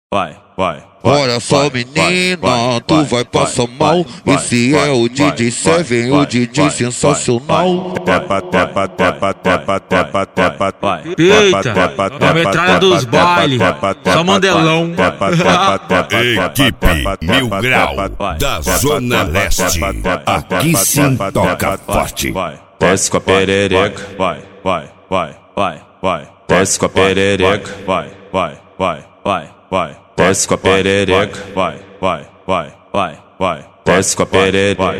Olha só, menina, tu vai passar mal. Esse é o DJ Seven, o DJ sensacional. Eita, é a metralha dos bailes, só mandelão. Equipe Mil Grau da Zona Leste, aqui sim toca forte. Desce com a perereca, desce com a perereca, desce com a perereca, desce com a perereca,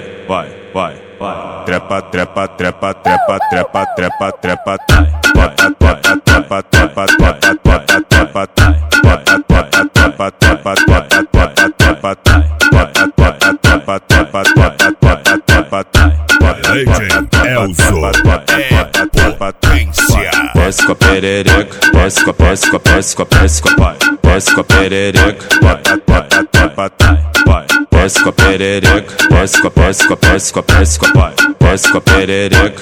trepa, trepa, trepa, trepa, trepa, trepa, trepa, trepa, trepa, trepa, desce com a perereca, desce com a perereca, desce com a perereca, desce com a perereca, desce com a perereca,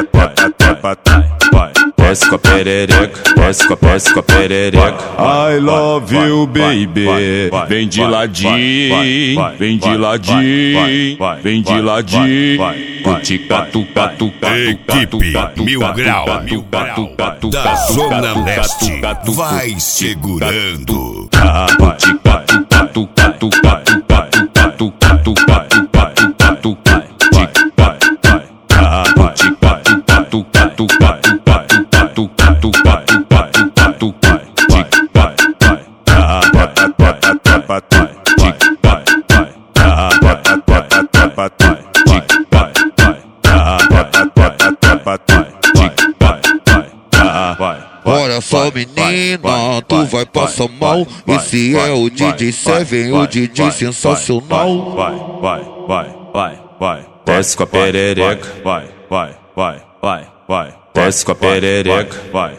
desce com a perereca. I love you, baby. Vem de ladinho, vem de ladinho, vem de ladinho. Equipe Mil Grau da Zona Leste, vai segurando. Olha só, menina, tu vai passar mal. Esse é o DJ Seven, o DJ sensacional. Desce com a perereca, desce com a perereca,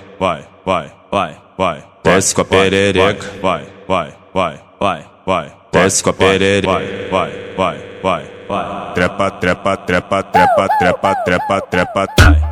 desce com a perereca, desce com a perereca, trepa, trepa, trepa, trepa, trepa, trepa, trepa,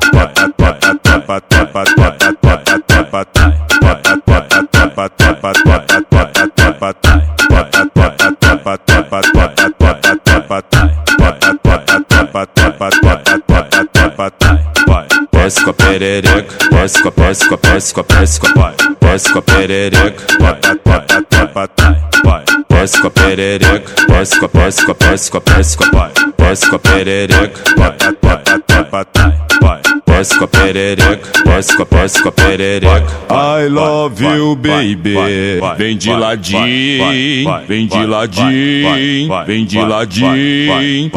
desce com a perereca, desce com a perereca, desce com a perereca, desce com a perereca, desce com a perereca, desce com a perereca. I love you, baby. Vem de ladinho, vem de ladinho, vem de ladinho.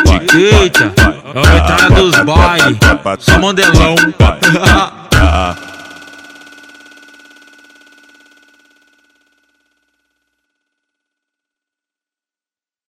Eita, é a metralha dos bailes, só mandelão.